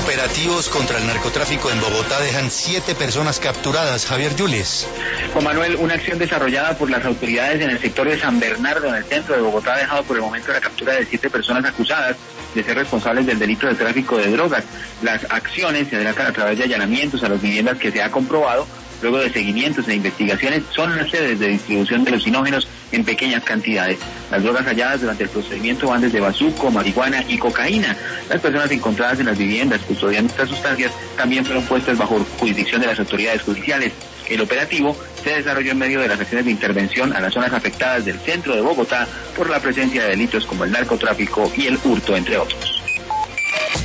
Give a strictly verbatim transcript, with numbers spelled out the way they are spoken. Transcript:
Operativos contra el narcotráfico en Bogotá dejan siete personas capturadas. Javier Yulis. Juan Manuel, una acción desarrollada por las autoridades en el sector de San Bernardo, en el centro de Bogotá, ha dejado por el momento la captura de siete personas acusadas de ser responsables del delito de tráfico de drogas. Las acciones se delatan a través de allanamientos a las viviendas que se ha comprobado, luego de seguimientos e investigaciones, son las sedes de distribución de alucinógenos en pequeñas cantidades. Las drogas halladas durante el procedimiento van desde bazuco, marihuana y cocaína. Las personas encontradas en las viviendas custodiando estas sustancias también fueron puestas bajo jurisdicción de las autoridades judiciales. El operativo se desarrolló en medio de las acciones de intervención a las zonas afectadas del centro de Bogotá por la presencia de delitos como el narcotráfico y el hurto, entre otros.